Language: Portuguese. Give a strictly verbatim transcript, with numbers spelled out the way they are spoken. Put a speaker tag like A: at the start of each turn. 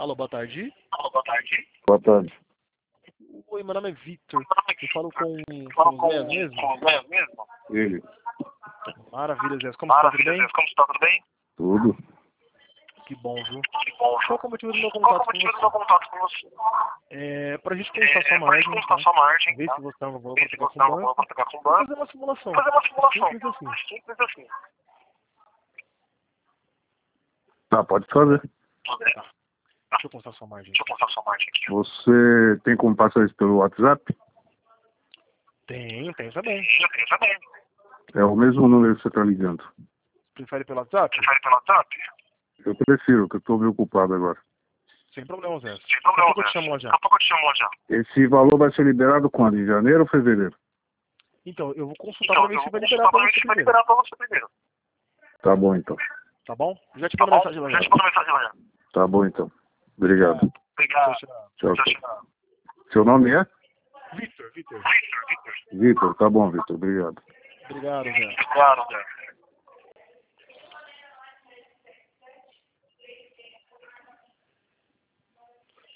A: Alô, boa tarde.
B: Alô, boa tarde.
C: Boa tarde.
A: Oi, meu nome é Victor. Eu falo com, com o Zé mesmo?
B: Com o Zé mesmo?
C: Ele.
A: Maravilha, Zé. Como está? Tudo bem?
B: Como está? Tudo bem?
C: Tudo.
A: Que bom, viu?
B: Que bom.
A: Qual que é o motivo do meu
B: Qual
A: contato
B: é o
A: com
B: motivo do
A: você?
B: meu contato com você?
A: É, pra gente começar
B: É,
A: sua
B: pra gente
A: margem,
B: começar
A: tá?
B: sua margem,
A: Ver
B: tá?
A: se você é uma boa
B: Ver
A: pra
B: se
A: pegar
B: você
A: com
B: é
A: o
B: uma
A: banco.
B: boa pra pegar com o
A: E
B: banco.
A: fazer uma simulação.
B: Fazer uma simulação.
A: Simples assim.
B: Simples assim.
C: Tá, pode fazer.
B: Fazer.
A: Tá. Deixa eu constar sua margem.
B: Deixa eu passar sua margem aqui.
C: Você tem como passar isso pelo WhatsApp?
A: Tem, tem também.
B: Já tem, já tem.
C: É o mesmo número que você tá ligando.
A: Prefere pelo WhatsApp?
B: Você faz pelo WhatsApp?
C: Eu prefiro, que eu tô meio ocupado agora.
A: Sem problema, Zé.
B: Sem
A: Daqui a
B: problema,
A: pouco eu te
B: Zé.
A: chamo lá já.
B: Daqui a pouco eu te chamo lá já.
C: Esse valor vai ser liberado quando? Em janeiro ou fevereiro?
A: Então, eu vou consultar
B: Então,
A: pra ver
B: eu
A: se
B: vou
A: vai
B: consultar
A: liberar
B: pra
A: pra
B: ver
A: você
B: se vai
A: primeiro.
B: liberar pra você primeiro.
C: Tá bom, então.
A: Tá bom? Já te
B: Tá
A: mando
B: bom?
A: mensagem lá
B: Já
A: já.
B: te mando mensagem lá já.
C: Tá bom, então. Obrigado.
B: Obrigado.
A: Tchau,
C: Tchau,
B: Tchau,
C: tchau.
B: tchau.
C: Seu nome é?
A: Victor, Victor.
B: Victor, Victor.
C: Vitor. Tá bom, Vitor. Obrigado.
A: Obrigado, Zé.
B: Claro, Zé.